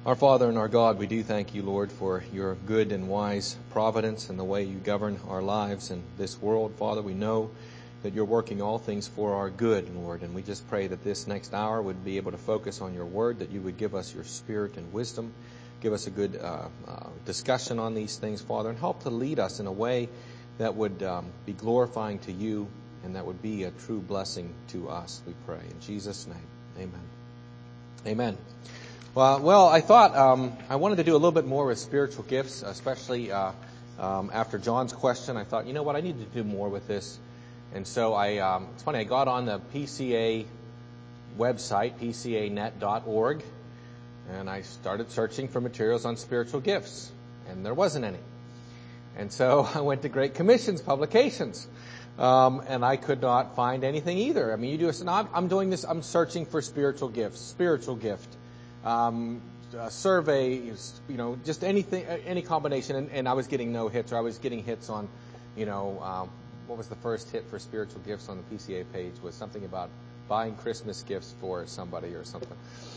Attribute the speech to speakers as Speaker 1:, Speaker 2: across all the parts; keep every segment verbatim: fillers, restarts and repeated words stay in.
Speaker 1: Our Father and our God, we do thank you, Lord, for your good and wise providence and the way you govern our lives in this world. Father, we know that you're working all things for our good, Lord, and we just pray that this next hour would be able to focus on your word, that you would give us your spirit and wisdom, give us a good uh, uh, discussion on these things, Father, and help to lead us in a way that would um, be glorifying to you and that would be a true blessing to us, we pray. In Jesus' name, amen. Amen. Well, well, I thought um, I wanted to do a little bit more with spiritual gifts, especially uh, um, after John's question. I thought, you know what, I need to do more with this. And so I, um, it's funny, I got on the P C A website, p c a net dot org, and I started searching for materials on spiritual gifts, and there wasn't any. And so I went to Great Commission's publications, um, and I could not find anything either. I mean, you do this, and I'm, I'm doing this, I'm searching for spiritual gifts, spiritual gift. Um, uh, survey, you know, just anything, any combination, and, and I was getting no hits, or I was getting hits on, you know, um, what was the first hit for spiritual gifts on the P C A page was something about buying Christmas gifts for somebody or something.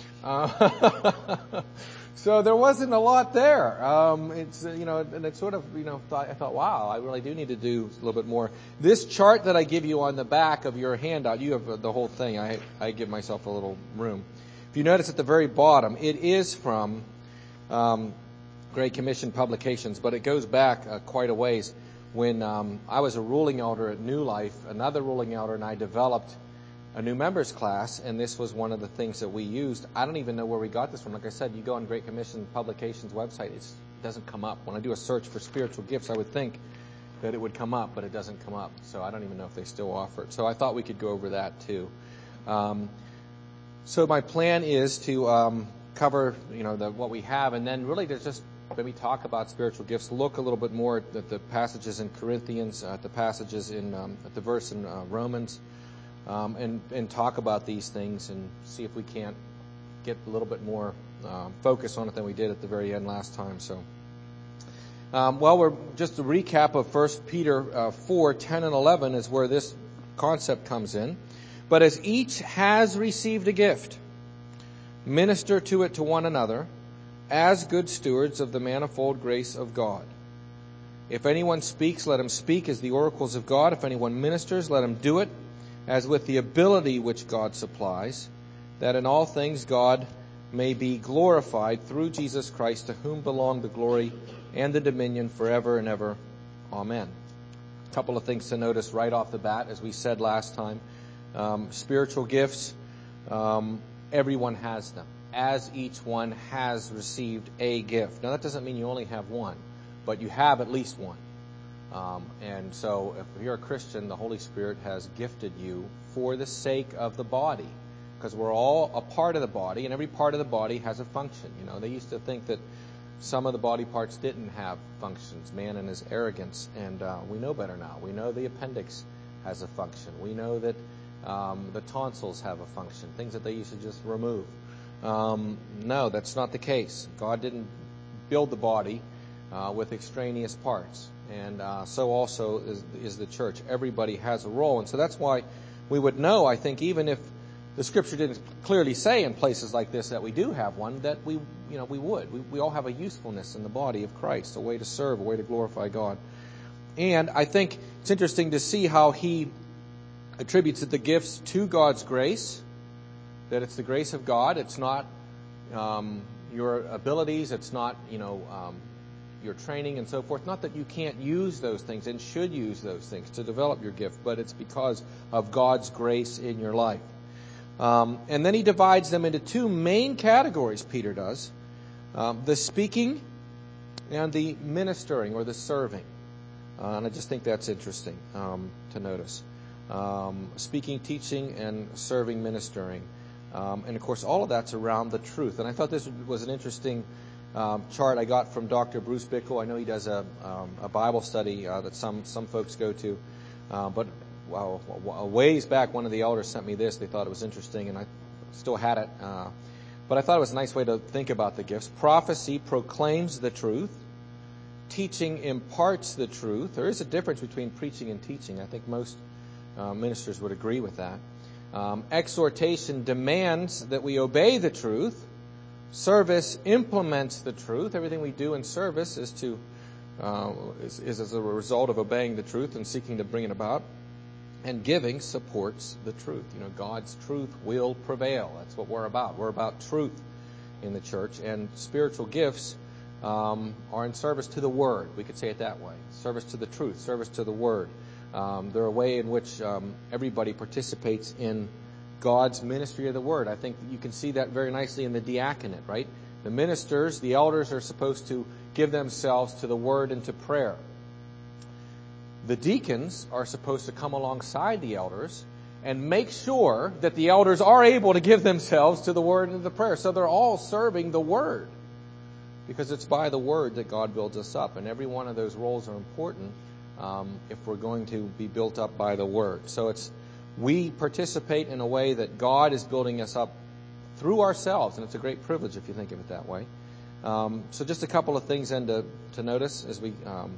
Speaker 1: Uh, so there wasn't a lot there. Um, it's, you know, and it sort of, you know, thought, I thought, wow, I really do need to do a little bit more. This chart that I give you on the back of your handout, you have the whole thing. I, I give myself a little room. If you notice at the very bottom, it is from um, Great Commission Publications, but it goes back uh, quite a ways. When um, I was a ruling elder at New Life, another ruling elder and I developed a new members class, and this was one of the things that we used. I don't even know where we got this from. Like I said, you go on Great Commission Publications website, it's, it doesn't come up. When I do a search for spiritual gifts, I would think that it would come up, but it doesn't come up. So I don't even know if they still offer it. So I thought we could go over that too. Um, So my plan is to um, cover, you know, the, what we have, and then really to just maybe talk about spiritual gifts. Look a little bit more at the passages in Corinthians, uh, at the passages in um, at the verse in uh, Romans, um, and and talk about these things and see if we can't get a little bit more uh, focus on it than we did at the very end last time. So, um, well, we're just a recap of First Peter uh, four ten and eleven is where this concept comes in. But as each has received a gift, minister to it to one another as good stewards of the manifold grace of God. If anyone speaks, let him speak as the oracles of God. If anyone ministers, let him do it as with the ability which God supplies, that in all things God may be glorified through Jesus Christ, to whom belong the glory and the dominion forever and ever. Amen. A couple of things to notice right off the bat, as we said last time. Um, spiritual gifts, um, everyone has them, as each one has received a gift. Now, that doesn't mean you only have one, but you have at least one. Um, and so if you're a Christian, the Holy Spirit has gifted you for the sake of the body, because we're all a part of the body, and every part of the body has a function. You know, they used to think that some of the body parts didn't have functions, man and his arrogance, and uh, we know better now. We know the appendix has a function. We know that Um, the tonsils have a function, things that they used to just remove. Um, no, that's not the case. God didn't build the body uh, with extraneous parts. And uh, so also is, is the church. Everybody has a role. And so that's why we would know, I think, even if the Scripture didn't clearly say in places like this that we do have one, that we, you know, we would. We, we all have a usefulness in the body of Christ, a way to serve, a way to glorify God. And I think it's interesting to see how he attributes the gifts to God's grace, that it's the grace of God. It's not um, your abilities. It's not, you know, um, your training and so forth. Not that you can't use those things and should use those things to develop your gift, but it's because of God's grace in your life. Um, and then he divides them into two main categories, Peter does. Um, the speaking and the ministering or the serving. Uh, and I just think that's interesting um, to notice. Um, speaking, teaching, and serving, ministering. Um, and, of course, all of that's around the truth. And I thought this was an interesting um, chart I got from Doctor Bruce Bickle. I know he does a, um, a Bible study uh, that some, some folks go to. Uh, but well, a ways back, one of the elders sent me this. They thought it was interesting, and I still had it. Uh, but I thought it was a nice way to think about the gifts. Prophecy proclaims the truth. Teaching imparts the truth. There is a difference between preaching and teaching. I think most Uh, ministers would agree with that. Um, exhortation demands that we obey the truth. Service implements the truth. Everything we do in service is to uh, is, is as a result of obeying the truth and seeking to bring it about. And giving supports the truth. You know, God's truth will prevail. That's what we're about. We're about truth in the church. And spiritual gifts um, are in service to the Word. We could say it that way. Service to the truth. Service to the Word. Um, they're a way in which um, everybody participates in God's ministry of the Word. I think you can see that very nicely in the diaconate, right? The ministers, the elders, are supposed to give themselves to the Word and to prayer. The deacons are supposed to come alongside the elders and make sure that the elders are able to give themselves to the Word and to the prayer. So they're all serving the Word, because it's by the Word that God builds us up. And every one of those roles are important um, if we're going to be built up by the Word. So it's we participate in a way that God is building us up through ourselves, and it's a great privilege if you think of it that way. Um, so just a couple of things then to, to notice as we um,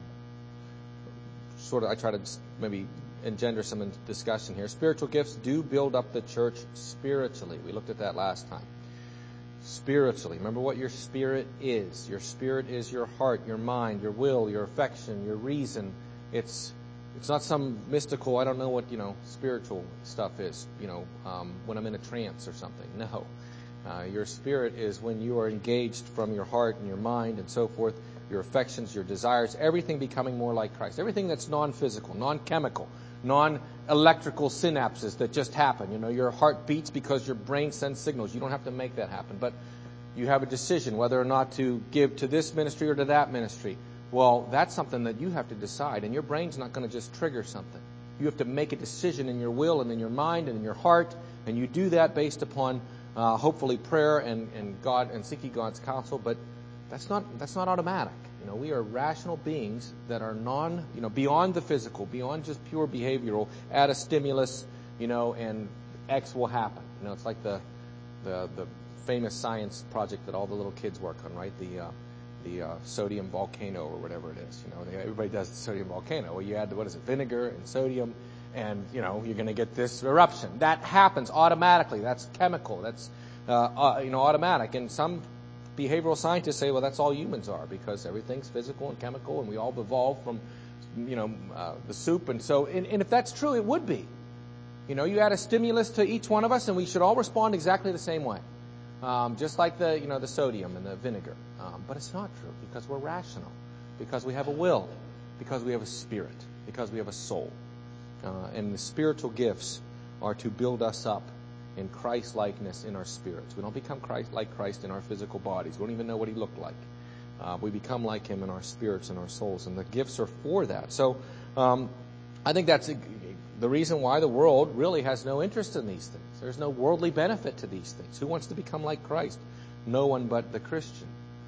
Speaker 1: sort of, I try to maybe engender some discussion here. Spiritual gifts do build up the church spiritually. We looked at that last time. Spiritually. Remember what your spirit is. Your spirit is your heart, your mind, your will, your affection, your reason. It's It's not some mystical, I don't know what, you know, spiritual stuff is, you know, um, when I'm in a trance or something. No. Uh, your spirit is when you are engaged from your heart and your mind and so forth, your affections, your desires, everything becoming more like Christ. Everything that's non-physical, non-chemical, non-electrical synapses that just happen. You know, your heart beats because your brain sends signals. You don't have to make that happen. But you have a decision whether or not to give to this ministry or to that ministry. Well, that's something that you have to decide, and your brain's not going to just trigger something. You have to make a decision in your will and in your mind and in your heart, and you do that based upon uh, hopefully prayer and, and God and seeking God's counsel. But that's not that's not automatic. You know, we are rational beings that are non, you know, beyond the physical, beyond just pure behavioral. Add a stimulus, you know, and X will happen. You know, it's like the the the famous science project that all the little kids work on, right? The uh, the uh, sodium volcano or whatever it is. You know, they, everybody does the sodium volcano. Well, you add, what is it, vinegar and sodium, and, you know, you're going to get this eruption. That happens automatically. That's chemical. That's, uh, uh, you know, automatic. And some behavioral scientists say, well, that's all humans are, because everything's physical and chemical, and we all evolved from, you know, uh, the soup. And so, and, and if that's true, it would be. You know, you add a stimulus to each one of us, and we should all respond exactly the same way. Um, just like the, you know, the sodium and the vinegar. Um, but it's not true, because we're rational, because we have a will, because we have a spirit, because we have a soul. Uh, and the spiritual gifts are to build us up in Christ-likeness in our spirits. We don't become Christ like Christ in our physical bodies. We don't even know what he looked like. Uh, we become like him in our spirits and our souls, and the gifts are for that. So um, I think that's a, the reason why the world really has no interest in these things. There's no worldly benefit to these things. Who wants to become like Christ? No one but the Christian.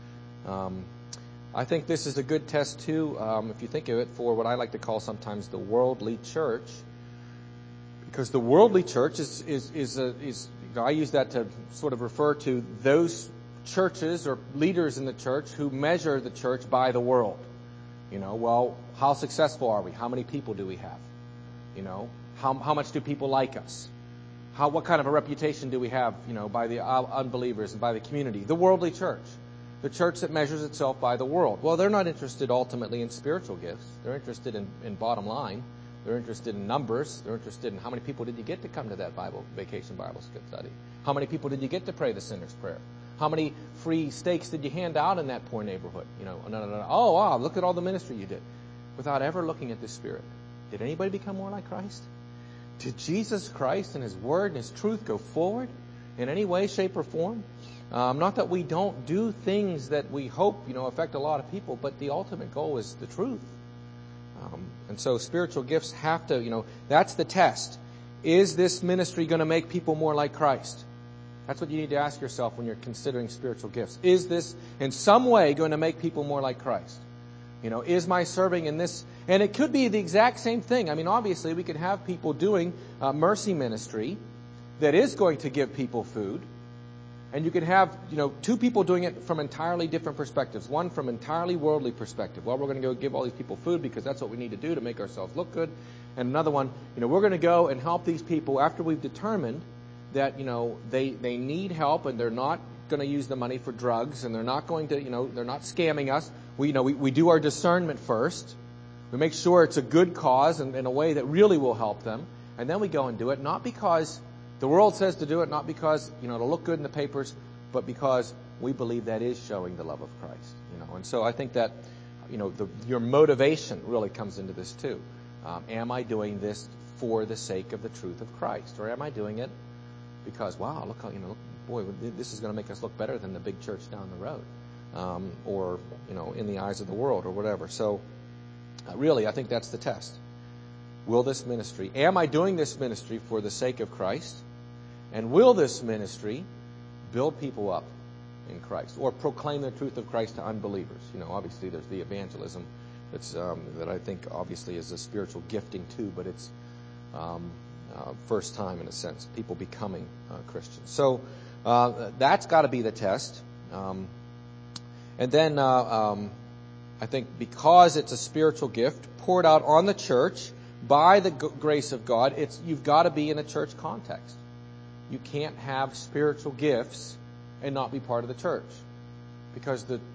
Speaker 1: Um, I think this is a good test, too, um, if you think of it, for what I like to call sometimes the worldly church. Because the worldly church is, is, is, a, is you know, I use that to sort of refer to those churches or leaders in the church who measure the church by the world. You know, well, how successful are we? How many people do we have? You know, how how much do people like us? How what kind of a reputation do we have, you know, by the unbelievers and by the community? The worldly church, the church that measures itself by the world. Well, they're not interested ultimately in spiritual gifts. They're interested in, in bottom line. They're interested in numbers. They're interested in how many people did you get to come to that Bible vacation Bible study? How many people did you get to pray the sinner's prayer? How many free steaks did you hand out in that poor neighborhood? You know, no, no, no. Oh, wow, look at all the ministry you did, without ever looking at the Spirit. Did anybody become more like Christ? Did Jesus Christ and His Word and His truth go forward in any way, shape, or form? Um, not that we don't do things that we hope, you know, affect a lot of people, but the ultimate goal is the truth. Um, and so spiritual gifts have to, you know, that's the test. Is this ministry going to make people more like Christ? That's what you need to ask yourself when you're considering spiritual gifts. Is this in some way going to make people more like Christ? You know, is my serving in this? And it could be the exact same thing. I mean, obviously, we could have people doing uh, mercy ministry that is going to give people food. And you could have, you know, two people doing it from entirely different perspectives. One from entirely worldly perspective. Well, we're going to go give all these people food because that's what we need to do to make ourselves look good. And another one, you know, we're going to go and help these people after we've determined that, you know, they, they need help and they're not going to use the money for drugs, and they're not going to, you know, they're not scamming us. We, you know, we, we do our discernment first. We make sure it's a good cause and in a way that really will help them. And then we go and do it, not because the world says to do it, not because, you know, it'll look good in the papers, but because we believe that is showing the love of Christ. You know, and so I think that, you know, the, your motivation really comes into this too. Um, am I doing this for the sake of the truth of Christ, or am I doing it because, wow, look how, you know, look, boy, this is going to make us look better than the big church down the road, um, or, you know, in the eyes of the world or whatever. So, uh, really, I think that's the test. Will this ministry, am I doing this ministry for the sake of Christ? And will this ministry build people up in Christ, or proclaim the truth of Christ to unbelievers? You know, obviously there's the evangelism that's, um, that I think obviously is a spiritual gifting too, but it's um, uh, first time in a sense, people becoming uh, Christians. So uh, that's got to be the test. Um, and then uh, um, I think because it's a spiritual gift poured out on the church by the g- grace of God, it's you've got to be in a church context. You can't have spiritual gifts and not be part of the church, because the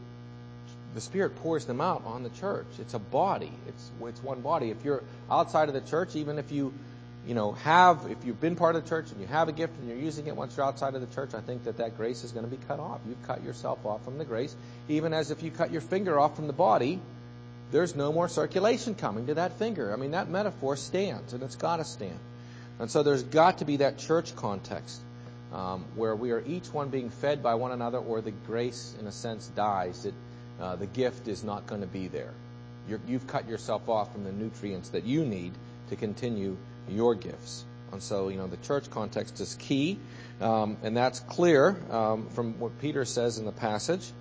Speaker 1: the Spirit pours them out on the church. It's a body. It's it's one body. If you're outside of the church, even if you you know have if you've been part of the church and you have a gift and you're using it, once you're outside of the church, I think that that grace is going to be cut off. You've cut yourself off from the grace, even as if you cut your finger off from the body. There's no more circulation coming to that finger. I mean, that metaphor stands, and it's got to stand. And so there's got to be that church context um, where we are each one being fed by one another, or the grace, in a sense, dies. It, uh, the gift is not going to be there. You're, you've cut yourself off from the nutrients that you need to continue your gifts. And so, you know, the church context is key, um, and that's clear um, from what Peter says in the passage.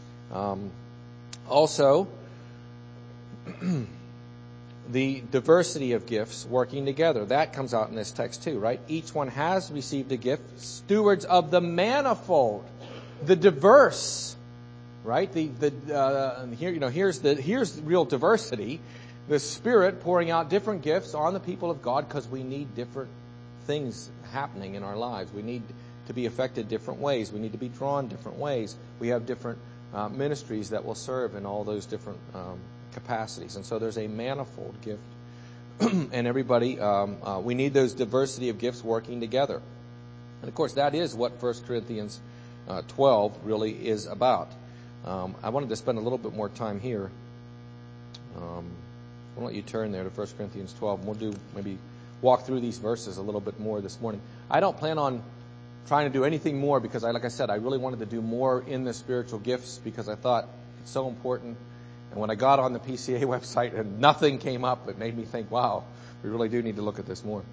Speaker 1: Um, also, the diversity of gifts working together. That comes out in this text too, right? Each one has received a gift. Stewards of the manifold, the diverse, right? The the uh, here you know here's the here's the real diversity. The Spirit pouring out different gifts on the people of God, because we need different things happening in our lives. We need to be affected different ways. We need to be drawn different ways. We have different uh, ministries that will serve in all those different um, capacities. And so there's a manifold gift. And everybody, um, uh, we need those diversity of gifts working together. And of course, that is what First Corinthians uh, twelve really is about. Um, I wanted to spend a little bit more time here. Um, I'll let you turn there to First Corinthians twelve, and we'll do maybe walk through these verses a little bit more this morning. I don't plan on trying to do anything more, because, I, like I said, I really wanted to do more in the spiritual gifts, because I thought it's so important. And when I got on the P C A website and nothing came up, it made me think, wow, we really do need to look at this more.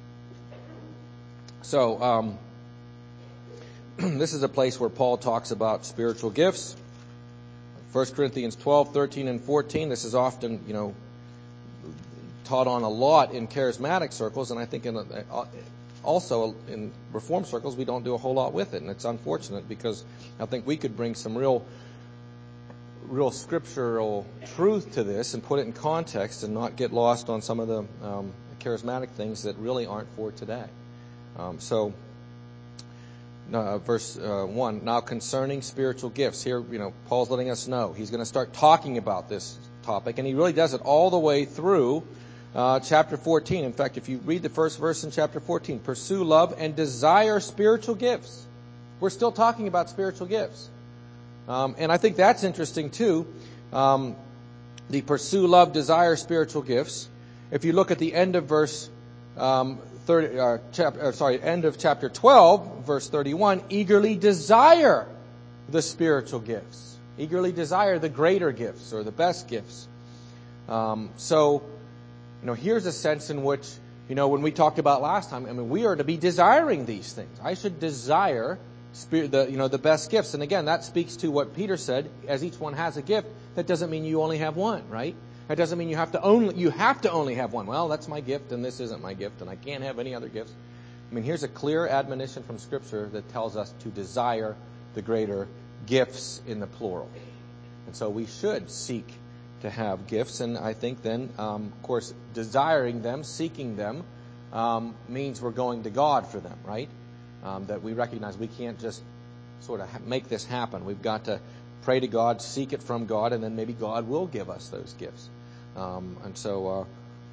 Speaker 1: So, um, this is a place where Paul talks about spiritual gifts. First Corinthians twelve, thirteen, and fourteen. This is often, you know, taught on a lot in charismatic circles, and I think in a, also in Reformed circles we don't do a whole lot with it, and it's unfortunate, because I think we could bring some real real scriptural truth to this and put it in context and not get lost on some of the um, charismatic things that really aren't for today. Um, so, uh, verse uh, one, now concerning spiritual gifts, here, you know, Paul's letting us know he's going to start talking about this topic, and he really does it all the way through uh, chapter fourteen. In fact, if you read the first verse in chapter fourteen, pursue love and desire spiritual gifts. We're still talking about spiritual gifts. Um, and I think that's interesting too. Um, the pursue, love, desire spiritual gifts. If you look at the end of verse um, thirty, uh, chapter, uh, sorry, end of chapter twelve, verse thirty-one, eagerly desire the spiritual gifts. Eagerly desire the greater gifts, or the best gifts. Um, so, you know, here's a sense in which, you know, when we talked about last time, I mean, we are to be desiring these things. I should desire Spirit, the, you know, the best gifts. And again, that speaks to what Peter said, as each one has a gift. That doesn't mean you only have one, right? That doesn't mean you have to only, you have to only have one. Well, that's my gift and this isn't my gift and I can't have any other gifts. I mean, here's a clear admonition from Scripture that tells us to desire the greater gifts in the plural. And so we should seek to have gifts. And I think then, um, of course, desiring them, seeking them, um, means we're going to God for them, right? Um, that we recognize we can't just sort of make this happen. We've got to pray to God, seek it from God, and then maybe God will give us those gifts. Um, and so uh,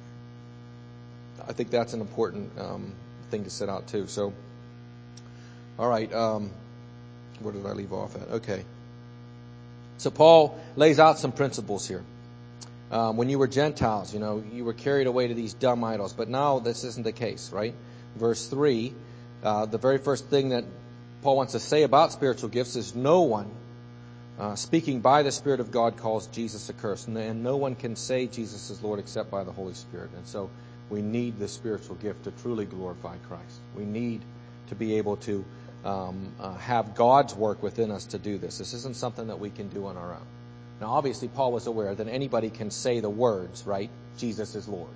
Speaker 1: I think that's an important um, thing to set out too. So, all right, um, where did I leave off at? Okay. So Paul lays out some principles here. Um, when you were Gentiles, you know, you were carried away to these dumb idols. But now this isn't the case, right? Verse three, uh, the very first thing that Paul wants to say about spiritual gifts is no one, uh, speaking by the Spirit of God, calls Jesus accursed. And, and no one can say Jesus is Lord except by the Holy Spirit. And so we need the spiritual gift to truly glorify Christ. We need to be able to um, uh, have God's work within us to do this. This isn't something that we can do on our own. Now, obviously, Paul was aware that anybody can say the words, right? Jesus is Lord.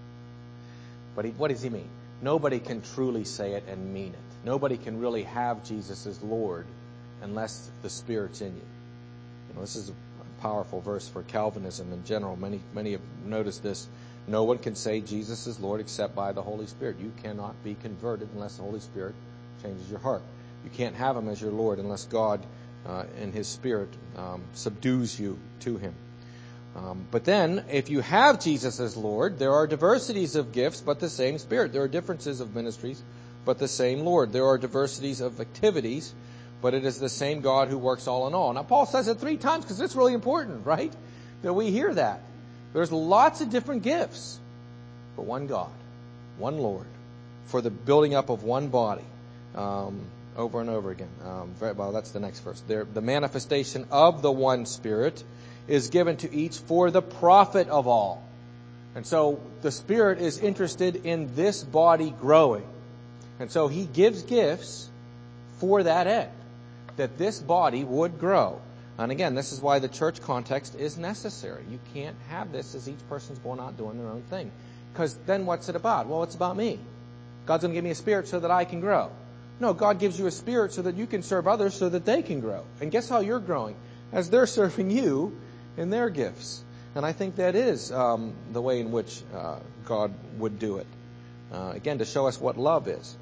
Speaker 1: But he, what does he mean? Nobody can truly say it and mean it. Nobody can really have Jesus as Lord unless the Spirit's in you. You know, this is a powerful verse for Calvinism in general. Many, many have noticed this. No one can say Jesus is Lord except by the Holy Spirit. You cannot be converted unless the Holy Spirit changes your heart. You can't have Him as your Lord unless God Uh, and His Spirit um, subdues you to Him. Um, but then, if you have Jesus as Lord, there are diversities of gifts, but the same Spirit. There are differences of ministries, but the same Lord. There are diversities of activities, but it is the same God who works all in all. Now, Paul says it three times because it's really important, right? That we hear that. There's lots of different gifts, but one God, one Lord, for the building up of one body. Um, over and over again. Um, very, well, that's the next verse. There, the manifestation of the one Spirit is given to each for the profit of all. And so the Spirit is interested in this body growing. And so He gives gifts for that end, that this body would grow. And again, this is why the church context is necessary. You can't have this as each person's going out doing their own thing. Because then what's it about? Well, it's about me. God's going to give me a spirit so that I can grow. No, God gives you a spirit so that you can serve others so that they can grow. And guess how you're growing? As they're serving you in their gifts. And I think that is um, the way in which uh, God would do it. Uh, again, to show us what love is.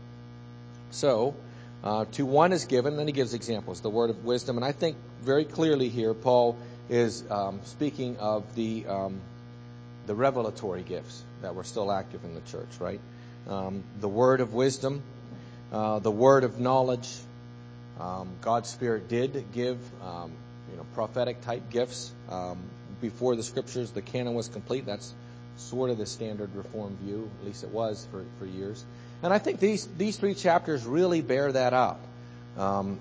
Speaker 1: So, uh, to one is given, then he gives examples, the word of wisdom. And I think very clearly here, Paul is um, speaking of the um, the revelatory gifts that were still active in the church, right? Um, the word of wisdom. Uh, the word of knowledge. Um, God's Spirit did give, um, you know, prophetic type gifts um, before the Scriptures. The canon was complete. That's sort of the standard Reformed view. At least it was for, for years. And I think these these three chapters really bear that out, um,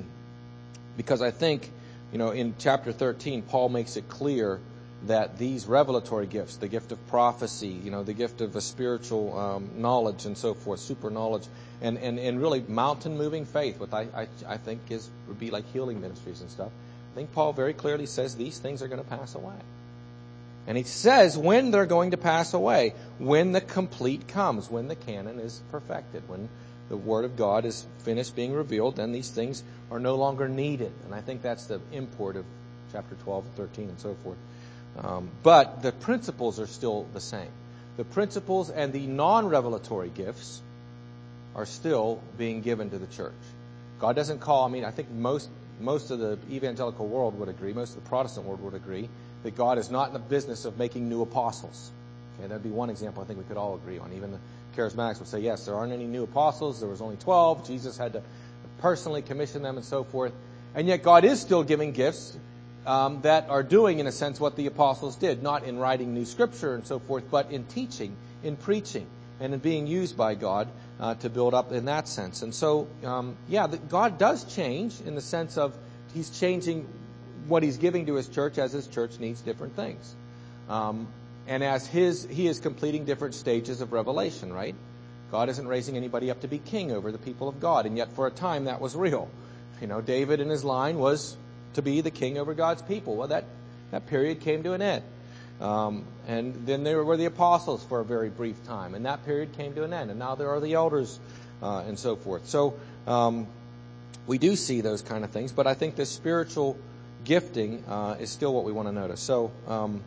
Speaker 1: because I think, you know, in chapter thirteen, Paul makes it clear that these revelatory gifts, the gift of prophecy, you know, the gift of a spiritual um, knowledge and so forth, super knowledge, and, and, and really mountain-moving faith, what I, I, I think is would be like healing ministries and stuff. I think Paul very clearly says these things are going to pass away. And he says when they're going to pass away, when the complete comes, when the canon is perfected, when the Word of God is finished being revealed, then these things are no longer needed. And I think that's the import of chapter twelve and thirteen and so forth. Um, but the principles are still the same. The principles and the non-revelatory gifts are still being given to the church. God doesn't call, I mean, I think most most of the evangelical world would agree, most of the Protestant world would agree, that God is not in the business of making new apostles. Okay, that'd be one example I think we could all agree on. Even the charismatics would say, yes, there aren't any new apostles, there was only twelve, Jesus had to personally commission them and so forth. And yet God is still giving gifts Um, that are doing, in a sense, what the apostles did, not in writing new scripture and so forth, but in teaching, in preaching, and in being used by God uh, to build up in that sense. And so, um, yeah, the, God does change in the sense of He's changing what He's giving to His church as His church needs different things. Um, and as His He is completing different stages of revelation, right? God isn't raising anybody up to be king over the people of God, and yet for a time that was real. You know, David in his line was to be the king over God's people. Well, that, that period came to an end. Um, and then there were the apostles for a very brief time, and that period came to an end. And now there are the elders uh, and so forth. So um, we do see those kind of things, but I think this spiritual gifting uh, is still what we want to notice. So, um,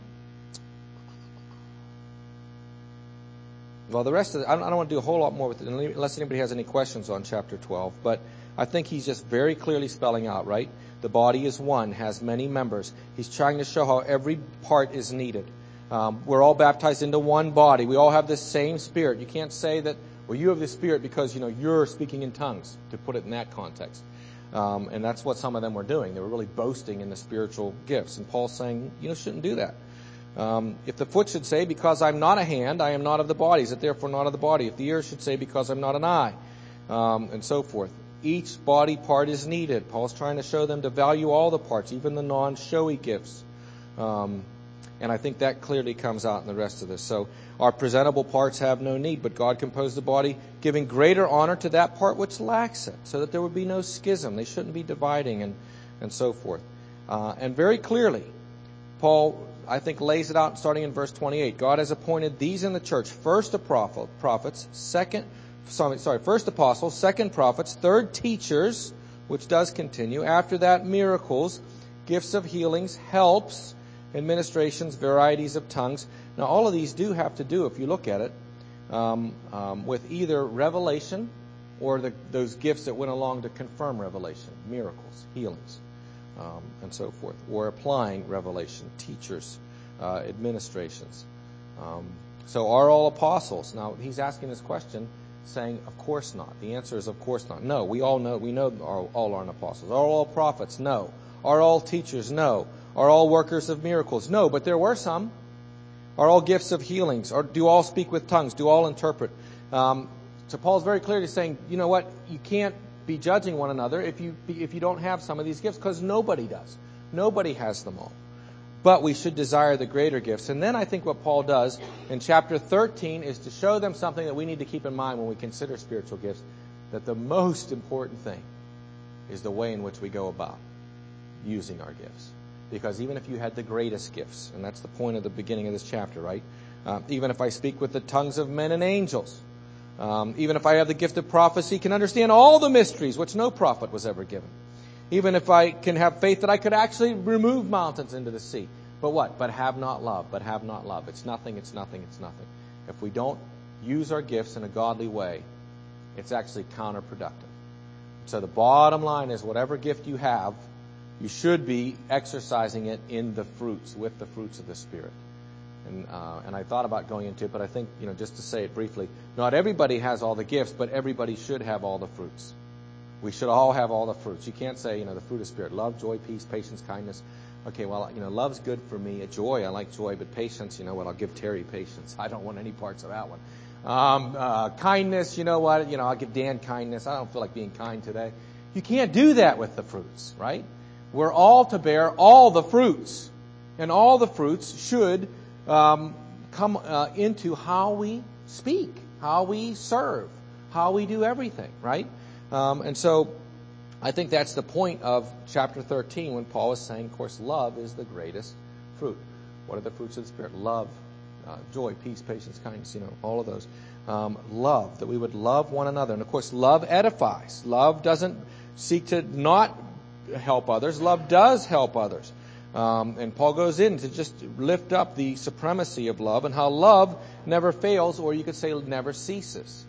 Speaker 1: well, the rest of it, I don't, I don't want to do a whole lot more with it, unless anybody has any questions on chapter twelve. But I think he's just very clearly spelling out, right? The body is one, has many members. He's trying to show how every part is needed. Um, we're all baptized into one body. We all have this same Spirit. You can't say that, well, you have the Spirit because, you know, you're speaking in tongues, to put it in that context. Um, and that's what some of them were doing. They were really boasting in the spiritual gifts. And Paul's saying, you know, shouldn't do that. Um, if the foot should say, because I'm not a hand, I am not of the body, is it therefore not of the body? If the ear should say, because I'm not an eye, um, and so forth. Each body part is needed. Paul's trying to show them to value all the parts, even the non-showy gifts. Um, and I think that clearly comes out in the rest of this. So our presentable parts have no need, but God composed the body, giving greater honor to that part which lacks it, so that there would be no schism. They shouldn't be dividing and, and so forth. Uh, and very clearly, Paul, I think, lays it out starting in verse twenty-eight. God has appointed these in the church, first the prophet, prophets, second, sorry, sorry, first apostles, second prophets, third teachers, which does continue. After that, miracles, gifts of healings, helps, administrations, varieties of tongues. Now, all of these do have to do, if you look at it, um, um, with either revelation or the, those gifts that went along to confirm revelation, miracles, healings, um, and so forth, or applying revelation, teachers, uh, administrations. Um, so are all apostles? Now, he's asking this question, saying, of course not. The answer is, of course not. No, we all know, we know all, all aren't apostles. Are all prophets? No. Are all teachers? No. Are all workers of miracles? No, but there were some. Are all gifts of healings? Or do all speak with tongues? Do all interpret? Um, so Paul's very clearly saying, you know what? You can't be judging one another if you if you don't have some of these gifts, because nobody does. Nobody has them all. But we should desire the greater gifts. And then I think what Paul does in chapter thirteen is to show them something that we need to keep in mind when we consider spiritual gifts, that the most important thing is the way in which we go about using our gifts. Because even if you had the greatest gifts, and that's the point of the beginning of this chapter, right? Uh, even if I speak with the tongues of men and angels, um, even if I have the gift of prophecy, can understand all the mysteries which no prophet was ever given. Even if I can have faith that I could actually remove mountains into the sea. But what? But have not love. But have not love. It's nothing, it's nothing, it's nothing. If we don't use our gifts in a godly way, it's actually counterproductive. So the bottom line is, whatever gift you have, you should be exercising it in the fruits, with the fruits of the Spirit. And uh, and I thought about going into it, but I think, you know, just to say it briefly, not everybody has all the gifts, but everybody should have all the fruits. We should all have all the fruits. You can't say, you know, the fruit of Spirit, love, joy, peace, patience, kindness. Okay, well, you know, love's good for me. Joy, I like joy, but patience, you know what, I'll give Terry patience. I don't want any parts of that one. Um, uh, kindness, you know what, you know, I'll give Dan kindness. I don't feel like being kind today. You can't do that with the fruits, right? We're all to bear all the fruits. And all the fruits should um, come uh, into how we speak, how we serve, how we do everything, right? Um, and so I think that's the point of chapter thirteen when Paul is saying, of course, love is the greatest fruit. What are the fruits of the Spirit? Love, uh, joy, peace, patience, kindness, you know, all of those. Um, love, that we would love one another. And of course, love edifies. Love doesn't seek to not help others. Love does help others. Um, and Paul goes in to just lift up the supremacy of love and how love never fails, or you could say never ceases.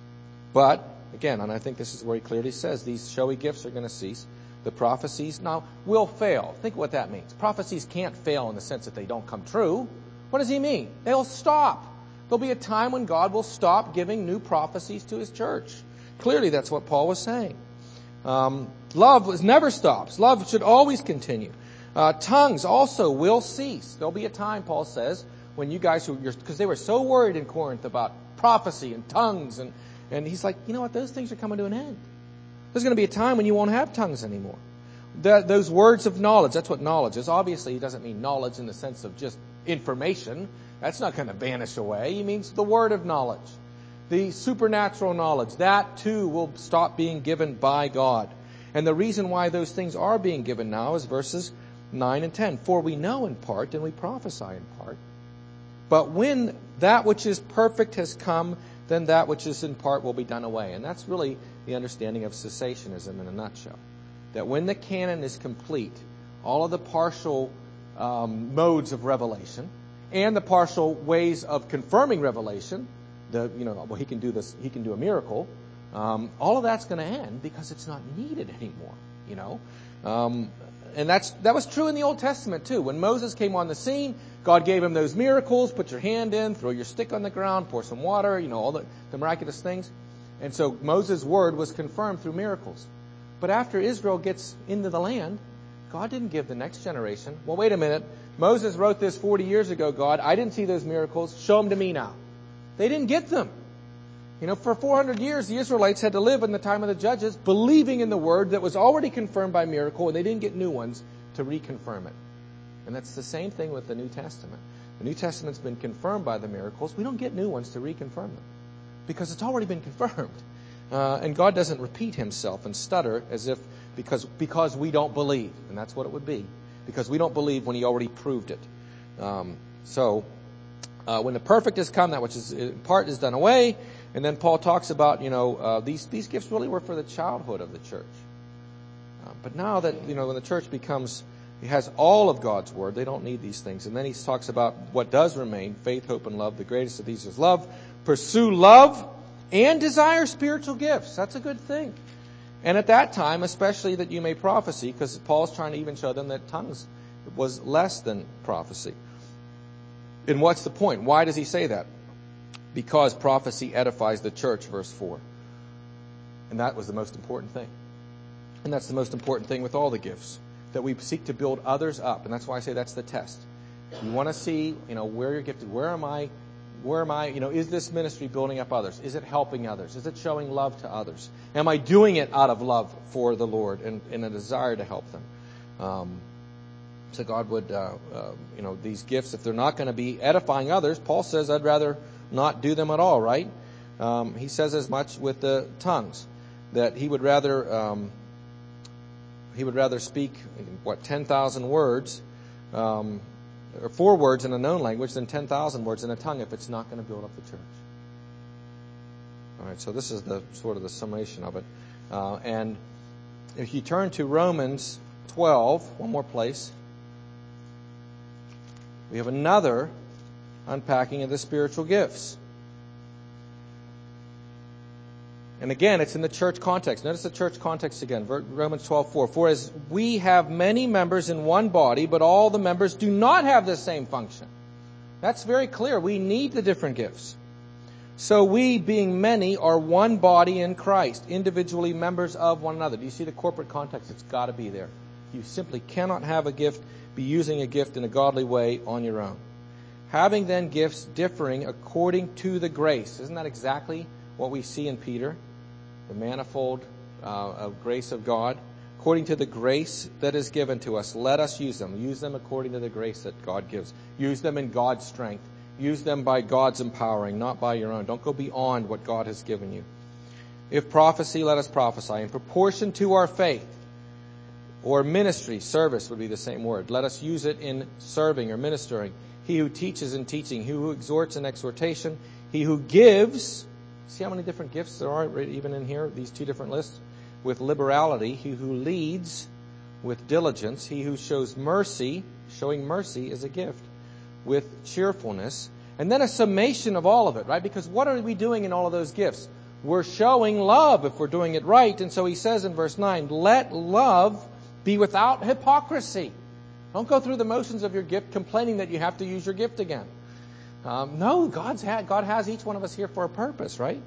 Speaker 1: But, again, and I think this is where he clearly says, these showy gifts are going to cease. The prophecies now will fail. Think what that means. Prophecies can't fail in the sense that they don't come true. What does he mean? They'll stop. There'll be a time when God will stop giving new prophecies to his church. Clearly, that's what Paul was saying. Um, love never stops. Love should always continue. Uh, tongues also will cease. There'll be a time, Paul says, when you guys, who because they were so worried in Corinth about prophecy and tongues, and, and he's like, you know what, those things are coming to an end. There's going to be a time when you won't have tongues anymore. The, those words of knowledge, that's what knowledge is. Obviously, he doesn't mean knowledge in the sense of just information. That's not going to vanish away. He means the word of knowledge. The supernatural knowledge, that too will stop being given by God. And the reason why those things are being given now is verses nine and ten. For we know in part and we prophesy in part. But when that which is perfect has come, then that which is in part will be done away. And that's really the understanding of cessationism in a nutshell. That when the canon is complete, all of the partial um, modes of revelation and the partial ways of confirming revelation, the you know, well, he can do this, he can do a miracle, Um, all of that's going to end because it's not needed anymore, you know. Um, and that's that was true in the Old Testament too. When Moses came on the scene, God gave him those miracles: put your hand in, throw your stick on the ground, pour some water, you know, all the, the miraculous things. And so Moses' word was confirmed through miracles. But after Israel gets into the land, God didn't give the next generation. Well, wait a minute. Moses wrote this forty years ago, God. I didn't see those miracles. Show them to me now. They didn't get them. You know, for four hundred years, the Israelites had to live in the time of the judges, believing in the word that was already confirmed by miracle, and they didn't get new ones to reconfirm it. And that's the same thing with the New Testament. The New Testament's been confirmed by the miracles. We don't get new ones to reconfirm them because it's already been confirmed. Uh, and God doesn't repeat himself and stutter as if because because we don't believe. And that's what it would be. Because we don't believe when he already proved it. Um, so, uh, when the perfect has come, that which is in part is done away. And then Paul talks about, you know, uh, these these gifts really were for the childhood of the church. Uh, but now that, you know, when the church becomes, it has all of God's word, they don't need these things. And then he talks about what does remain, faith, hope, and love. The greatest of these is love. Pursue love and desire spiritual gifts. That's a good thing. And at that time, especially that you may prophesy, because Paul's trying to even show them that tongues was less than prophecy. And what's the point? Why does he say that? Because prophecy edifies the church, verse four. And that was the most important thing. And that's the most important thing with all the gifts, that we seek to build others up. And that's why I say that's the test. You want to see, you know, where you're gifted. Where am I? Where am I? You know, is this ministry building up others? Is it helping others? Is it showing love to others? Am I doing it out of love for the Lord and, and a desire to help them? Um, so God would, uh, uh, you know, these gifts, if they're not going to be edifying others, Paul says, I'd rather not do them at all, right? Um, he says as much with the tongues, that he would rather, um, he would rather speak, what, ten thousand words, um, or four words in a known language than ten thousand words in a tongue if it's not going to build up the church. All right, so this is the sort of the summation of it. Uh, and if you turn to Romans twelve, one more place, we have another unpacking of the spiritual gifts. And again, it's in the church context. Notice the church context again. Romans twelve four. For as we have many members in one body, but all the members do not have the same function. That's very clear. We need the different gifts. So we, being many, are one body in Christ, individually members of one another. Do you see the corporate context? It's got to be there. You simply cannot have a gift, be using a gift in a godly way on your own. Having then gifts differing according to the grace. Isn't that exactly what we see in Peter? The manifold uh, of grace of God. According to the grace that is given to us, let us use them. Use them according to the grace that God gives. Use them in God's strength. Use them by God's empowering, not by your own. Don't go beyond what God has given you. If prophecy, let us prophesy. In proportion to our faith, or ministry, service would be the same word. Let us use it in serving or ministering. He who teaches in teaching. He who exhorts in exhortation. He who gives. See how many different gifts there are even in here, these two different lists? With liberality. He who leads with diligence. He who shows mercy. Showing mercy is a gift. With cheerfulness. And then a summation of all of it, right? Because what are we doing in all of those gifts? We're showing love if we're doing it right. And so he says in verse nine, let love be without hypocrisy. Don't go through the motions of your gift complaining that you have to use your gift again. Um, no, God's ha- God has each one of us here for a purpose, right?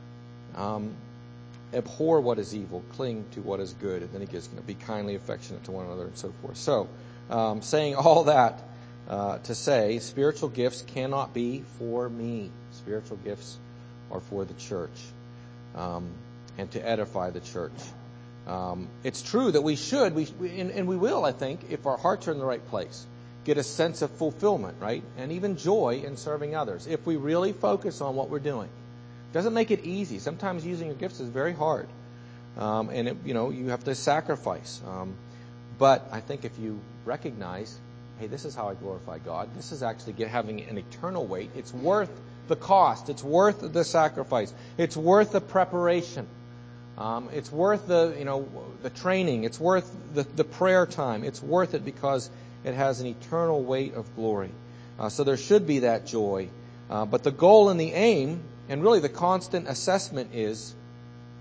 Speaker 1: Um, abhor what is evil, cling to what is good. And then he gives, you know, be kindly affectionate to one another and so forth. So, um, saying all that uh, to say, spiritual gifts cannot be for me. Spiritual gifts are for the church um, and to edify the church. Um, it's true that we should, we, we and, and we will, I think, if our hearts are in the right place, get a sense of fulfillment, right? And even joy in serving others. If we really focus on what we're doing. It doesn't make it easy. Sometimes using your gifts is very hard. Um, and, it, you know, you have to sacrifice. Um, but I think if you recognize, hey, this is how I glorify God. This is actually get, having an eternal weight. It's worth the cost. It's worth the sacrifice. It's worth the preparation. Um, it's worth the, you know, the training. It's worth the, the prayer time. It's worth it because it has an eternal weight of glory. Uh, so there should be that joy. Uh, but the goal and the aim, and really the constant assessment is,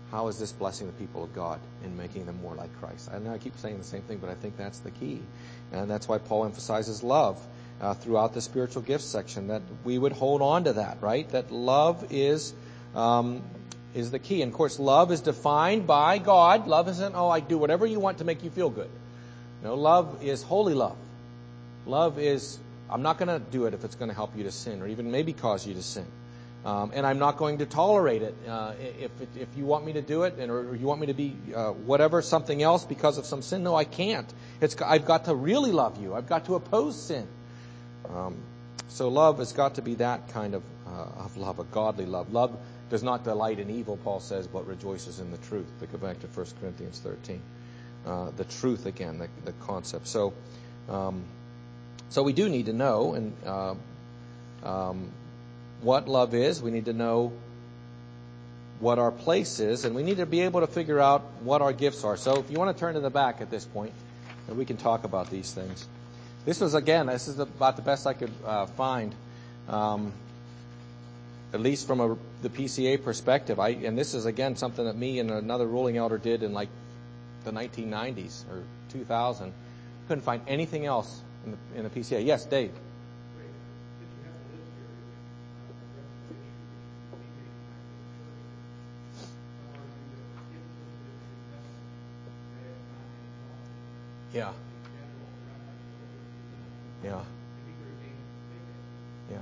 Speaker 1: how is this blessing the people of God and making them more like Christ? I know I keep saying the same thing, but I think that's the key. And that's why Paul emphasizes love uh, throughout the spiritual gifts section, that we would hold on to that, right? That love is um, is the key. And of course, love is defined by God. Love isn't, oh, I do whatever you want to make you feel good. No, love is holy love. Love is, I'm not going to do it if it's going to help you to sin or even maybe cause you to sin. Um, and I'm not going to tolerate it uh, if it, if you want me to do it, and or you want me to be uh, whatever, something else because of some sin. No, I can't. It's I've got to really love you. I've got to oppose sin. Um, so love has got to be that kind of uh, of love, a godly love. Love does not delight in evil, Paul says, but rejoices in the truth. To go back to First Corinthians thirteen, uh, the truth again, the, the concept. So, um, so we do need to know and. Uh, um, what love is. We need to know what our place is, and we need to be able to figure out what our gifts are. So if you want to turn to the back at this point, and we can talk about these things. This was, again, this is about the best I could uh, find, um, at least from a, the P C A perspective. I, and this is, again, something that me and another ruling elder did in like the nineteen nineties or two thousand. Couldn't find anything else in the, in the P C A. Yes, Dave. Yeah. Yeah. Yeah.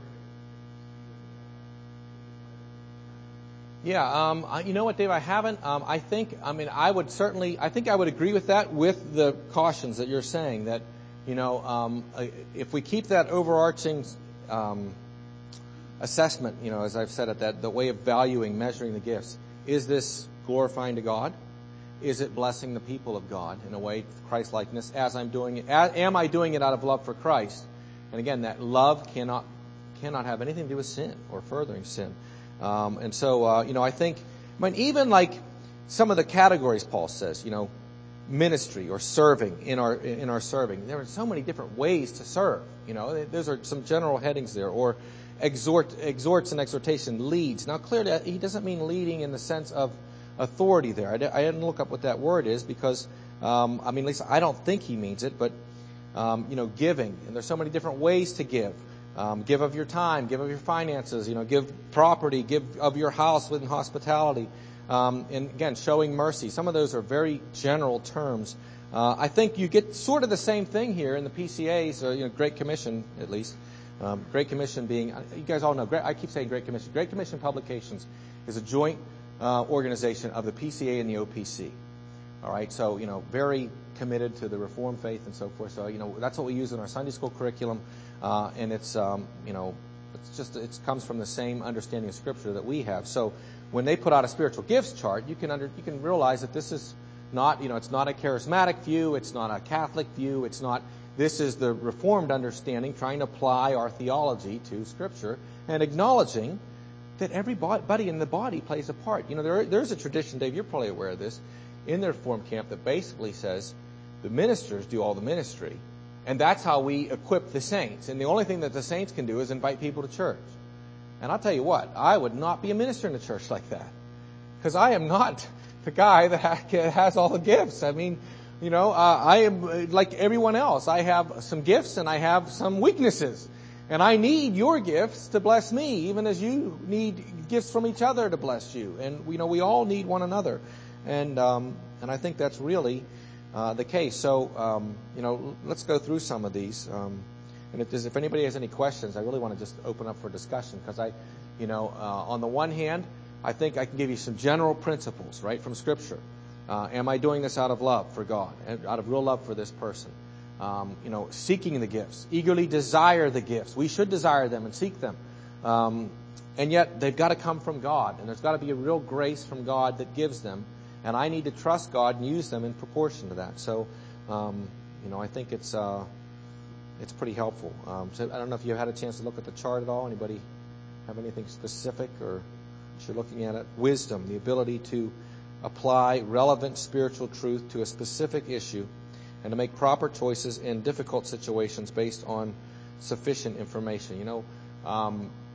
Speaker 1: Yeah. Um, you know what, Dave? I haven't. Um, I think. I mean, I would certainly. I think I would agree with that, with the cautions that you're saying. That, you know, um, if we keep that overarching um, assessment, you know, as I've said it, that the way of valuing, measuring the gifts, is this glorifying to God? Is it blessing the people of God in a way, Christ-likeness, as I'm doing it? Am I doing it out of love for Christ? And again, that love cannot cannot have anything to do with sin or furthering sin. Um, and so, uh, you know, I think, I mean, even like some of the categories Paul says, you know, ministry or serving in our in our serving. There are so many different ways to serve. You know, those are some general headings there. Or exhort, exhorts and exhortation, leads. Now, clearly, he doesn't mean leading in the sense of authority there. I didn't look up what that word is because, um, I mean, at least I don't think he means it, but, um, you know, giving. And there's so many different ways to give. Um, give of your time, give of your finances, you know, give property, give of your house within hospitality. Um, and again, showing mercy. Some of those are very general terms. Uh, I think you get sort of the same thing here in the P C As, or, you know, Great Commission, at least. Um, Great Commission being, you guys all know, I keep saying Great Commission. Great Commission Publications is a joint Uh, organization of the P C A and the O P C. All right, so, you know, very committed to the Reformed faith and so forth. So, you know, that's what we use in our Sunday school curriculum, uh, and it's, um, you know, it's just it comes from the same understanding of Scripture that we have. So, when they put out a spiritual gifts chart, you can under you can realize that this is not, you know, it's not a charismatic view, it's not a Catholic view, it's not. This is the Reformed understanding, trying to apply our theology to Scripture and acknowledging that everybody in the body plays a part. You know, there, there's a tradition, Dave, you're probably aware of this, in the Reformed camp that basically says the ministers do all the ministry, and that's how we equip the saints. And the only thing that the saints can do is invite people to church. And I'll tell you what, I would not be a minister in a church like that, because I am not the guy that has all the gifts. I mean, you know, uh, I am like everyone else. I have some gifts and I have some weaknesses. And I need your gifts to bless me, even as you need gifts from each other to bless you. And, you know, we all need one another. And um, and I think that's really uh, the case. So, um, you know, let's go through some of these. Um, and if, if anybody has any questions, I really want to just open up for discussion. Because I, you know, uh, on the one hand, I think I can give you some general principles, right, from Scripture. Uh, am I doing this out of love for God, out of real love for this person? Um, you know, seeking the gifts, eagerly desire the gifts. We should desire them and seek them. Um, and yet they've got to come from God, and there's got to be a real grace from God that gives them. And I need to trust God and use them in proportion to that. So, um, you know, I think it's uh, it's pretty helpful. Um, so I don't know if you had a chance to look at the chart at all. Anybody have anything specific, or as you're looking at it? Wisdom, the ability to apply relevant spiritual truth to a specific issue, and to make proper choices in difficult situations based on sufficient information. You know, um,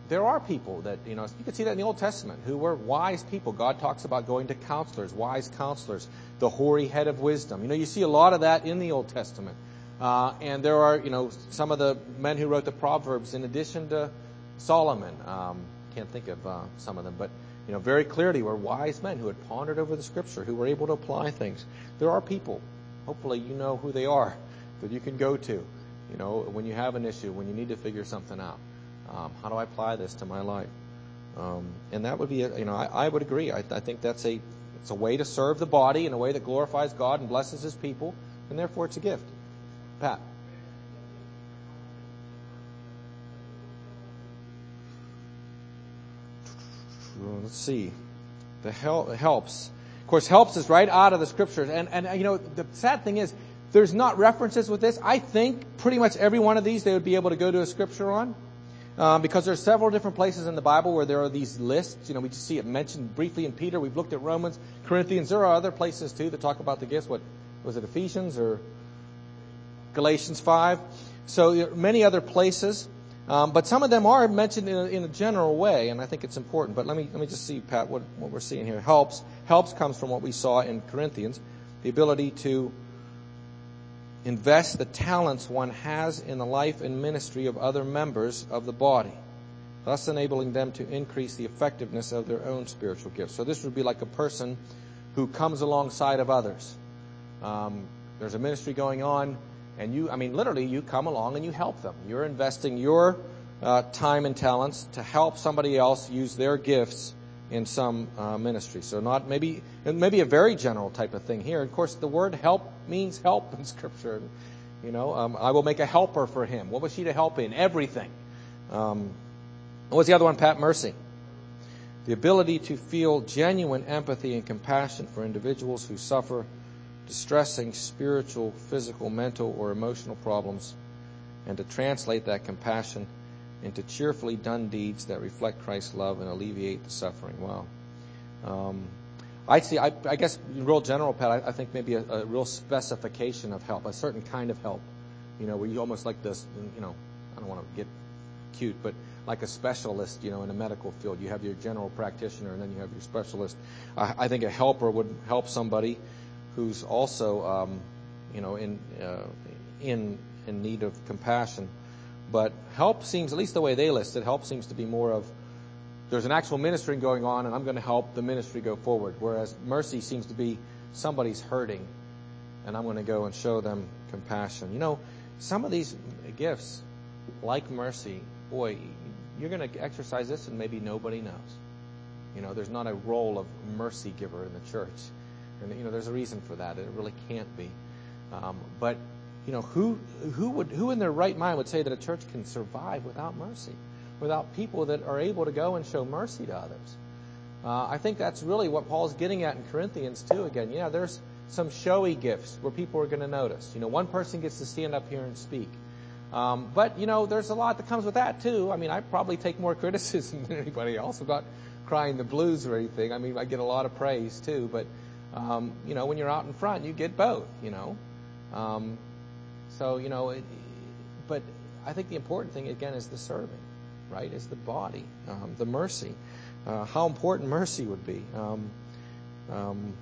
Speaker 1: there are people that, you know, you can see that in the Old Testament, who were wise people. God talks about going to counselors, wise counselors, the hoary head of wisdom. You know, you see a lot of that in the Old Testament. Uh, and there are, you know, some of the men who wrote the Proverbs in addition to Solomon. Um, can't think of uh, some of them, but, you know, very clearly were wise men who had pondered over the Scripture, who were able to apply things. There are people, hopefully you know who they are, that you can go to, you know, when you have an issue, when you need to figure something out. Um, how do I apply this to my life? Um, and that would be, a, you know, I, I would agree. I, I think that's a, it's a way to serve the body in a way that glorifies God and blesses His people, and therefore it's a gift. Pat. Let's see. The hel- helps. Of course, helps is right out of the Scriptures. And, and, you know, the sad thing is, there's not references with this. I think pretty much every one of these they would be able to go to a Scripture on. Um, because there's several different places in the Bible where there are these lists. You know, we just see it mentioned briefly in Peter. We've looked at Romans, Corinthians. There are other places, too, that talk about the gifts. What was it, Ephesians or Galatians five? So there are many other places. Um, but some of them are mentioned in a, in a general way, and I think it's important. But let me let me just see, Pat, what, what we're seeing here. Helps. Helps comes from what we saw in Corinthians. The ability to invest the talents one has in the life and ministry of other members of the body, thus enabling them to increase the effectiveness of their own spiritual gifts. So this would be like a person who comes alongside of others. Um, there's a ministry going on, and you, I mean, literally, you come along and you help them. You're investing your uh, time and talents to help somebody else use their gifts in some uh, ministry. So not maybe, maybe a very general type of thing here. Of course, the word help means help in Scripture. You know, um, I will make a helper for him. What was she to help in? Everything. Um, what was the other one, Pat? Mercy. The ability to feel genuine empathy and compassion for individuals who suffer distressing spiritual, physical, mental, or emotional problems, and to translate that compassion into cheerfully done deeds that reflect Christ's love and alleviate the suffering. Wow. Um, I see. I, I guess in real general, Pat, I, I think maybe a, a real specification of help, a certain kind of help. You know, where you almost like this. You know, I don't want to get cute, but like a specialist. You know, in a medical field, you have your general practitioner, and then you have your specialist. I, I think a helper would help somebody who's also, um, you know, in uh, in in need of compassion. But help seems, at least the way they list it, help seems to be more of, there's an actual ministry going on and I'm going to help the ministry go forward. Whereas mercy seems to be somebody's hurting and I'm going to go and show them compassion. You know, some of these gifts, like mercy, boy, you're going to exercise this and maybe nobody knows. You know, there's not a role of mercy giver in the church. And, you know, there's a reason for that. It really can't be. Um, but You know, who who would who in their right mind would say that a church can survive without mercy, without people that are able to go and show mercy to others? Uh, I think that's really what Paul's getting at in Corinthians too. Again, yeah, there's some showy gifts where people are going to notice. You know, one person gets to stand up here and speak, um, but you know, there's a lot that comes with that too. I mean, I probably take more criticism than anybody else. I'm not crying the blues or anything. I mean, I get a lot of praise too, but um, you know, when you're out in front, you get both. You know. Um, So, you know, it, but I think the important thing, again, is the serving, right, is the body, um, the mercy, uh, how important mercy would be, um, um,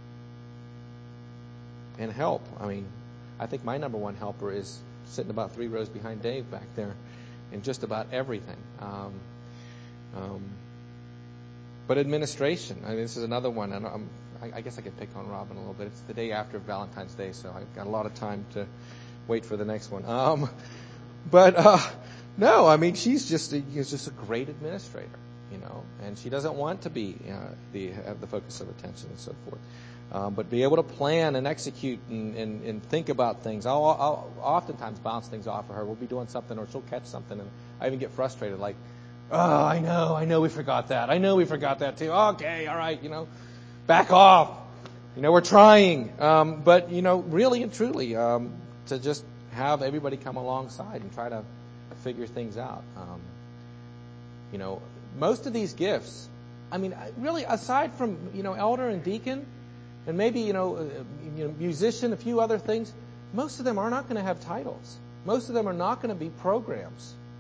Speaker 1: and help. I mean, I think my number one helper is sitting about three rows behind Dave back there in just about everything. Um, um, but administration, I mean, this is another one, and I'm, I, I guess I could pick on Robin a little bit. It's the day after Valentine's Day, so I've got a lot of time to wait for the next one. Um, but uh, no, I mean, she's just a, she's just a great administrator, you know, and she doesn't want to be uh, the have the focus of attention and so forth. Um, but be able to plan and execute and, and, and think about things. I'll, I'll oftentimes bounce things off of her. We'll be doing something or she'll catch something, and I even get frustrated, like, oh, I know, I know we forgot that. I know we forgot that too. Okay, all right, you know, back off. You know, we're trying. Um, but, you know, really and truly, um, to just have everybody come alongside and try to figure things out. Um, you know, most of these gifts, I mean, really, aside from, you know, elder and deacon, and maybe, you know, uh, you know, musician, a few other things, most of them are not going to have titles. Most of them are not going to be programs.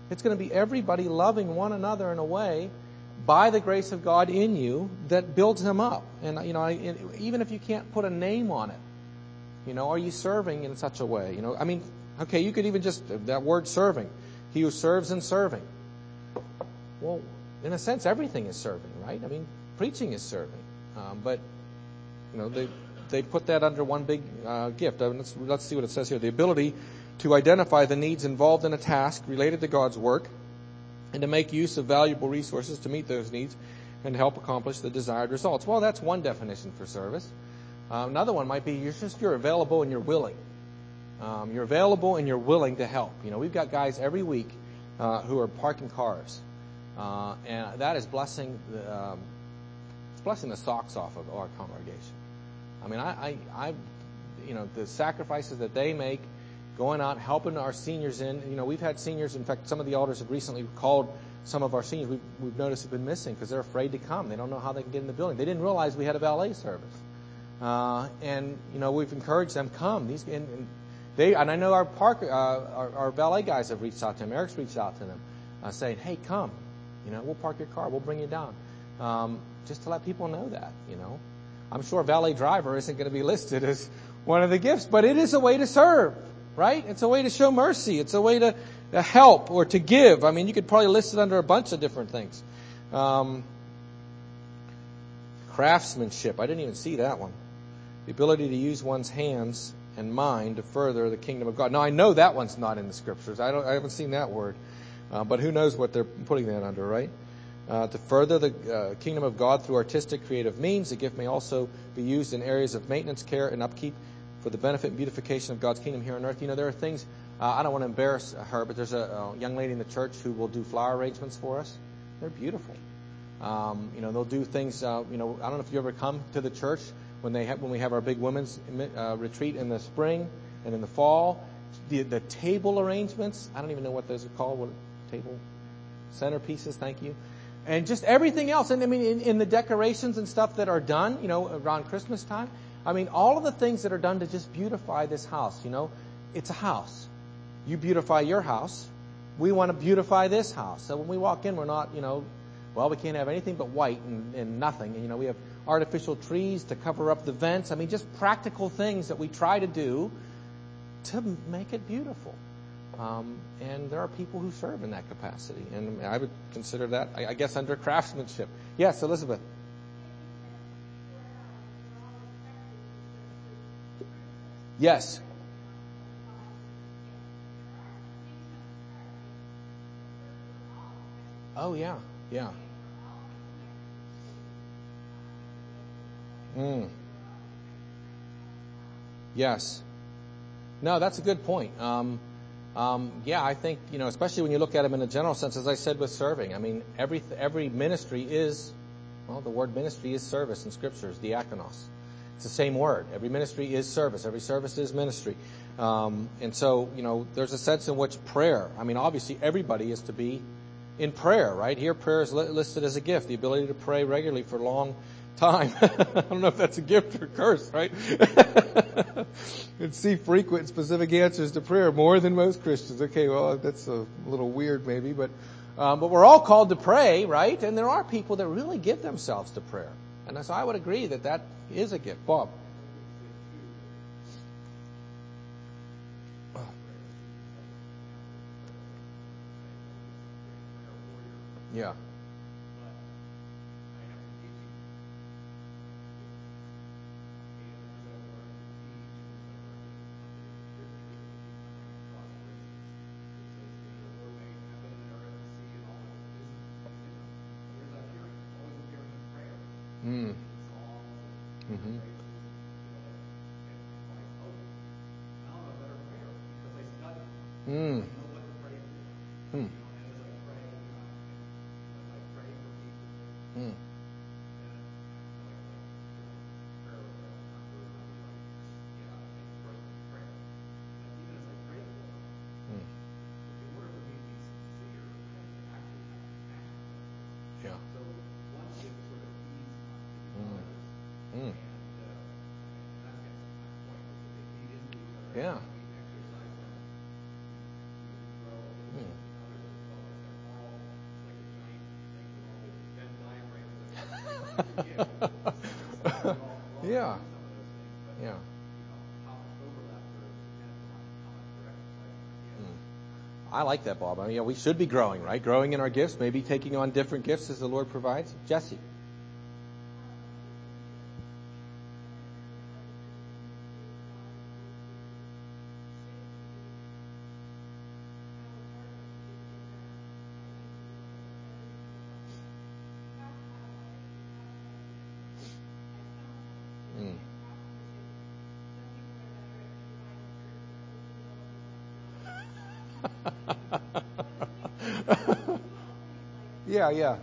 Speaker 1: It's going to be everybody loving one another in a way by the grace of God in you that builds them up. And, you know, I, even if you can't put a name on it, you know, are you serving in such a way? You know, I mean, okay, you could even just, that word serving. He who serves in serving. Well, in a sense, everything is serving, right? I mean, preaching is serving. Um, but, you know, they they put that under one big uh, gift. I mean, let's, let's see what it says here. The ability to identify the needs involved in a task related to God's work and to make use of valuable resources to meet those needs and help accomplish the desired results. Well, that's one definition for service. Uh, another one might be you're just you're available and you're willing. Um, you're available and you're willing to help. You know, we've got guys every week uh, who are parking cars, uh, and that is blessing the um, it's blessing the socks off of our congregation. I mean, I, I, I, you know, the sacrifices that they make, going out helping our seniors in. You know, we've had seniors. In fact, some of the elders have recently called some of our seniors. We've, we've noticed have been missing because they're afraid to come. They don't know how they can get in the building. They didn't realize we had a valet service, uh, and you know, we've encouraged them come. These and, and They, and I know our park, uh, our, our valet guys have reached out to them. Eric's reached out to them, uh, saying, "Hey, come, you know, we'll park your car, we'll bring you down," um, just to let people know that. You know, I'm sure valet driver isn't going to be listed as one of the gifts, but it is a way to serve, right? It's a way to show mercy. It's a way to, to help or to give. I mean, you could probably list it under a bunch of different things. Um, craftsmanship. I didn't even see that one. The ability to use one's hands and mind to further the kingdom of God. Now, I know that one's not in the scriptures. I don't. I haven't seen that word. Uh, but who knows what they're putting that under, right? Uh, to further the uh, kingdom of God through artistic, creative means, the gift may also be used in areas of maintenance, care, and upkeep for the benefit and beautification of God's kingdom here on earth. You know, there are things, uh, I don't want to embarrass her, but there's a, a young lady in the church who will do flower arrangements for us. They're beautiful. Um, you know, they'll do things, uh, you know, I don't know if you ever come to the church when they have, when we have our big women's uh, retreat in the spring and in the fall. The, the table arrangements, I don't even know what those are called. What table centerpieces? Thank you. And just everything else. And I mean, in, in the decorations and stuff that are done, you know, around Christmas time. I mean, all of the things that are done to just beautify this house. You know, it's a house. You beautify your house. We want to beautify this house. So when we walk in, we're not, you know, well, we can't have anything but white and, and nothing. And, you know, we have artificial trees to cover up the vents. I mean, just practical things that we try to do to make it beautiful. Um, and there are people who serve in that capacity. And I would consider that, I, I guess, under craftsmanship. Yes, Elizabeth. Yes. Oh, yeah. Yeah. Mm. Yes. No, that's a good point. Um, um, yeah, I think, you know, especially when you look at them in a general sense, as I said with serving, I mean, every every ministry is, well, the word ministry is service in Scriptures, diakonos. It's the same word. Every ministry is service. Every service is ministry. Um, and so, you know, there's a sense in which prayer, I mean, obviously everybody is to be in prayer, right? Here, prayer is li- listed as a gift, the ability to pray regularly for long time. I don't know if that's a gift or a curse, right? And see frequent and specific answers to prayer more than most Christians. Okay, well, that's a little weird maybe, but um, but we're all called to pray, right? And there are people that really give themselves to prayer. And so I would agree that that is a gift. Bob? Yeah. Mm. Mm-hmm. Mm. Mm. Mm. Mm. Yeah. Mm. Mm. Yeah. Mm. Yeah. Yeah. I like that, Bob. I mean, yeah, we should be growing, right? Growing in our gifts, maybe taking on different gifts as the Lord provides. Jesse. Mm. Yeah, yeah.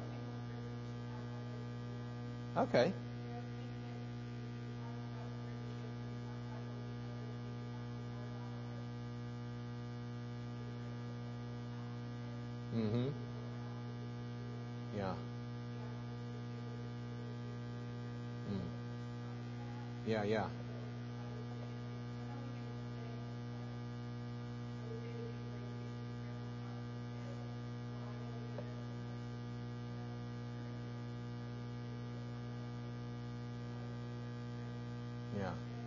Speaker 1: Okay. Mm-hmm. Yeah. Mm. Yeah, yeah. Yeah.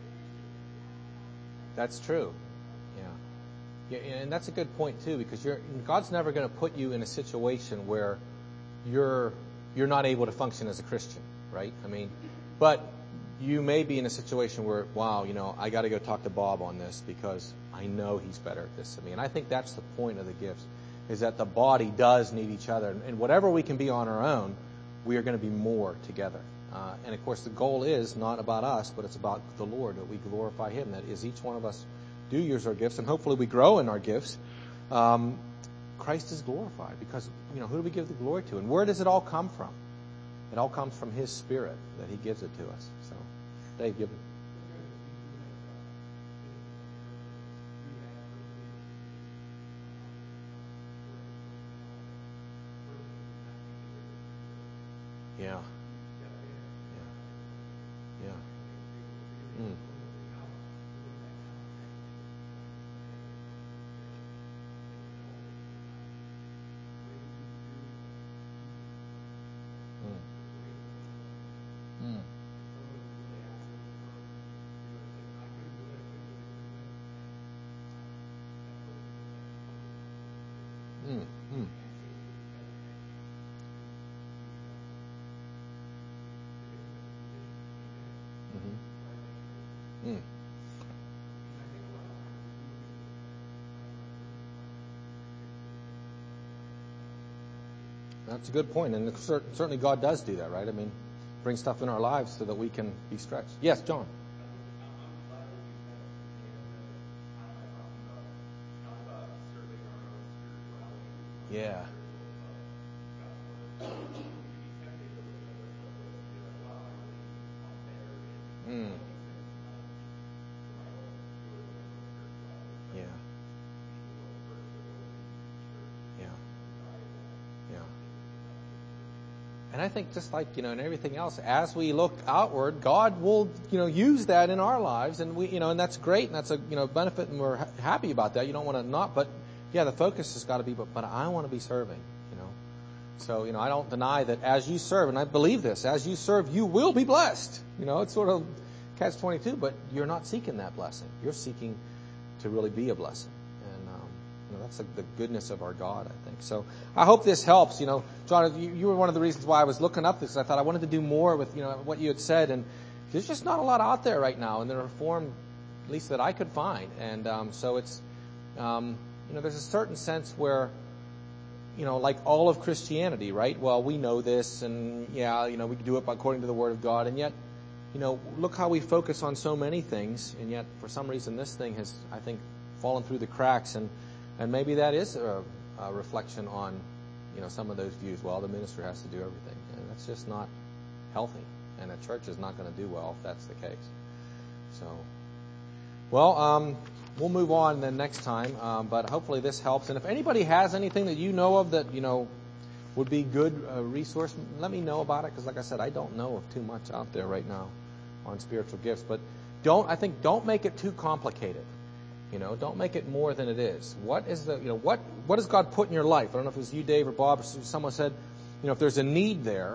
Speaker 1: That's true. Yeah. Yeah, and that's a good point too, because you're God's never going to put you in a situation where you're you're not able to function as a Christian, right? I mean, but you may be in a situation where, wow, you know, I got to go talk to Bob on this because I know he's better at this than me. And I think that's the point of the gifts, is that the body does need each other. And whatever we can be on our own, we are going to be more together. Uh, and of course, the goal is not about us, but it's about the Lord, that we glorify Him. That is, each one of us do use our gifts, and hopefully we grow in our gifts. Um, Christ is glorified because, you know, who do we give the glory to? And where does it all come from? It all comes from His Spirit that He gives it to us. So, Dave, give it. Yeah. Yeah. Yeah. Mm. Mm. Mm. Mm. Mm. Mm-hmm. Mm. That's a good point, and certainly God does do that, right? I mean, bring stuff in our lives so that we can be stretched. Yes, John. Yeah. Mm. Yeah. Yeah. Yeah. And I think just like, you know, in everything else, as we look outward, God will, you know, use that in our lives, and we, you know, and that's great, and that's a, you know, benefit, and we're ha- happy about that. You don't want to not, but yeah, the focus has got to be, but, but I want to be serving, you know. So, you know, I don't deny that as you serve, and I believe this, as you serve, you will be blessed. You know, it's sort of catch twenty-two, but you're not seeking that blessing. You're seeking to really be a blessing. And, um, you know, that's the, the goodness of our God, I think. So I hope this helps. You know, John, you, you were one of the reasons why I was looking up this. I thought I wanted to do more with, you know, what you had said. And there's just not a lot out there right now in the Reformed, at least that I could find. And um, so it's, um, you know, there's a certain sense where, you know, like all of Christianity, right? Well, we know this, and yeah, you know, we do it according to the Word of God, and yet, you know, look how we focus on so many things, and yet, for some reason, this thing has, I think, fallen through the cracks, and and maybe that is a, a reflection on, you know, some of those views. Well, the minister has to do everything, and that's just not healthy, and a church is not going to do well if that's the case. So, well, um. We'll move on then next time, um, but hopefully this helps. And if anybody has anything that you know of that, you know, would be good uh, resource, let me know about it, because like I said, I don't know of too much out there right now on spiritual gifts. But don't, I think, don't make it too complicated. You know, don't make it more than it is. What is the, you know, what what does God put in your life? I don't know if it was you, Dave, or Bob, or someone said, you know, if there's a need there,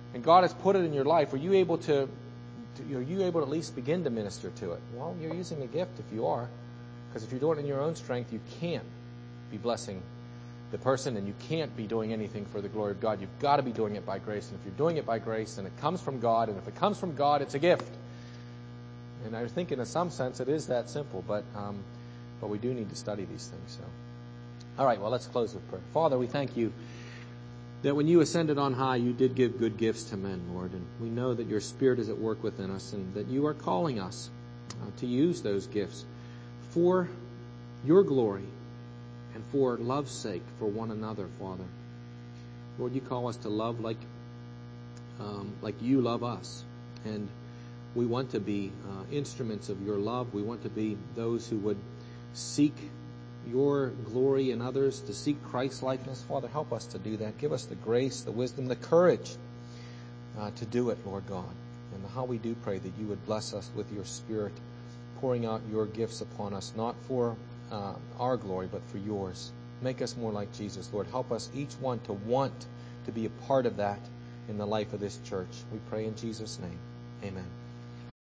Speaker 1: and God has put it in your life, are you able to, to are you able to at least begin to minister to it? Well, you're using a gift if you are. Because if you're doing it in your own strength, you can't be blessing the person, and you can't be doing anything for the glory of God. You've got to be doing it by grace. And if you're doing it by grace, then it comes from God. And if it comes from God, it's a gift. And I think in some sense it is that simple, but um, but we do need to study these things. So, all right, well, let's close with prayer. Father, we thank you that when you ascended on high, you did give good gifts to men, Lord. And we know that your Spirit is at work within us, and that you are calling us uh, to use those gifts for your glory and for love's sake for one another, Father. Lord, you call us to love like um, like you love us. And we want to be uh, instruments of your love. We want to be those who would seek your glory in others, to seek Christ-likeness. Father, help us to do that. Give us the grace, the wisdom, the courage uh, to do it, Lord God. And how we do pray that you would bless us with your Spirit, pouring out your gifts upon us, not for uh, our glory, but for yours. Make us more like Jesus, Lord. Help us each one to want to be a part of that in the life of this church. We pray in Jesus' name. Amen.